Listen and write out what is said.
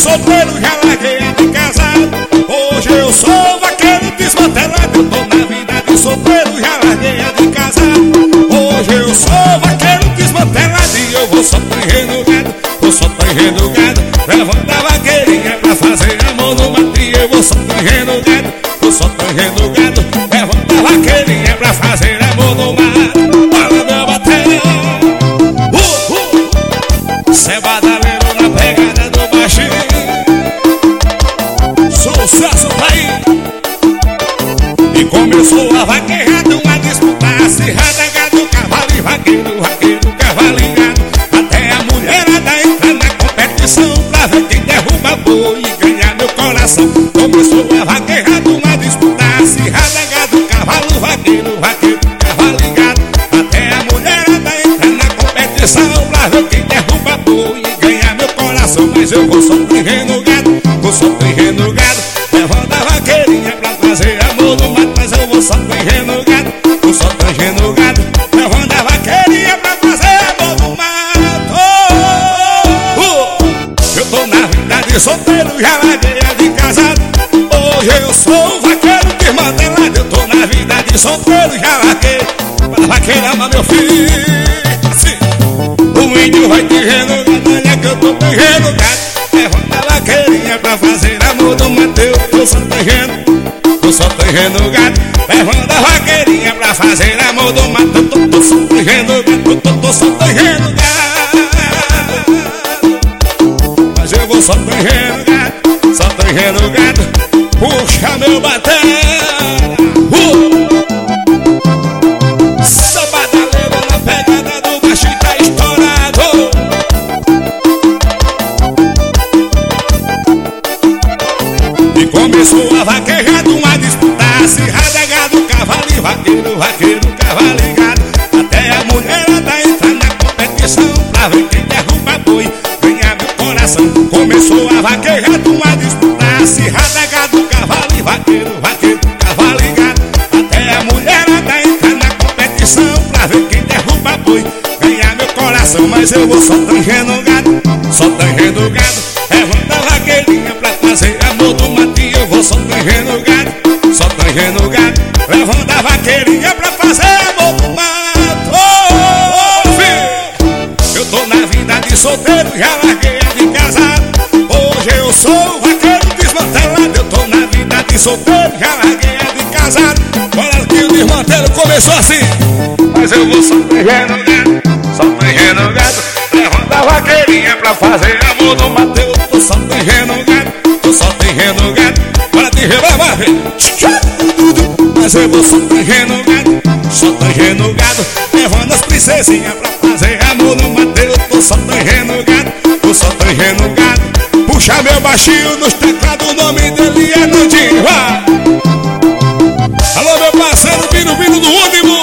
solteiro, já larguei a de casado. Hoje eu sou vaqueiro desmantelado. Eu tô na vida de solteiro, já larguei a de casado. Hoje eu sou vaqueiro desmantelado e eu vou só prendendo gado. Vou só prendendo gado, levando a vaqueirinha pra fazer amor no mato. E eu vou só prendendo gado, vou só prendendo gado, levando a vaqueirinha pra fazer amor no mato. Olha meu bater, cê badaleiro na pegada do baixinho. Sucesso pra aí. E começou a vaqueirada, uma disputa acirrada. Gado, cavalo e vaqueiro, vaqueiro, cavalo e gado. Até a mulherada entra na competição pra ver quem derruba boi e ganhar meu coração. Começou a vaqueirada, uma disputa acirrada. Gado, cavalo, vaqueiro, vaqueiro, cavalo e gado. Até a mulherada entra na competição pra ver quem derruba boi e ganhar meu coração. Mas eu vou só prendendo gado, vou só prendendo gado, levando a vaqueirinha pra fazer amor no mato. Mas eu vou só prendendo gado, vou só prendendo gado, levando a vaqueirinha pra fazer amor no mato. Eu tô na vida de solteiro, já larguei a de casado. Hoje eu sou vaqueiro desmantelado. Eu tô na vida de solteiro, já larguei pra vaqueira amar meu filho. Assim, o índio vai terreno gado, olha que eu tô terreno gado, levando a vaqueirinha pra fazer amor no mato. Eu tô só terreno gado, levando a vaqueirinha pra fazer amor no mato. Eu tô só terreno gado, eu tô só terreno gado, mas eu vou só terreno gado, só terreno gado. Puxa meu bater, sabadaleiro na pegada do baixinho, tá estourado. E começou a vaquejada, uma disputa acirrada. Gado, cavalo e vaqueiro, vaqueiro, cavalo e gado. Até a mulherada entra na competição pra ver quem derruba boi, ganhar meu coração. Começou a vaquejada, uma disputa acirrada. Gado, cavalo e vaqueiro, vaqueiro, cavalo e gado. Até a mulherada entra na competição pra ver quem derruba boi, ganhar meu coração. Mas eu vou só tangendo gado, só tangendo gado, levando a vaqueirinha pra fazer amor do mato. E eu vou só tangendo gado, só tangendo gado, levando a vaqueirinha pra fazer amor do mato. Eu tô na vida de solteiro, já larguei a de casado. Hoje eu sou vaqueiro desmantelado. Eu tô na vida de solteiro, já larguei a de casado. Olha que o desmantelo começou assim. Mas eu vou só tangendo gado, só tangendo gado, levando a vaqueirinha pra fazer amor no mato. Eu tô só tangendo gado, tô só tangendo gado, para te rebar, mas eu vou só tangendo gado, só tangendo gado, levando as princesinhas pra fazer amor no mato. Eu tô só tangendo gado, tô só tangendo gado. Puxa meu baixinho nos teclados, o nome dele é Nandinho. Alô meu parceiro, Bino do último.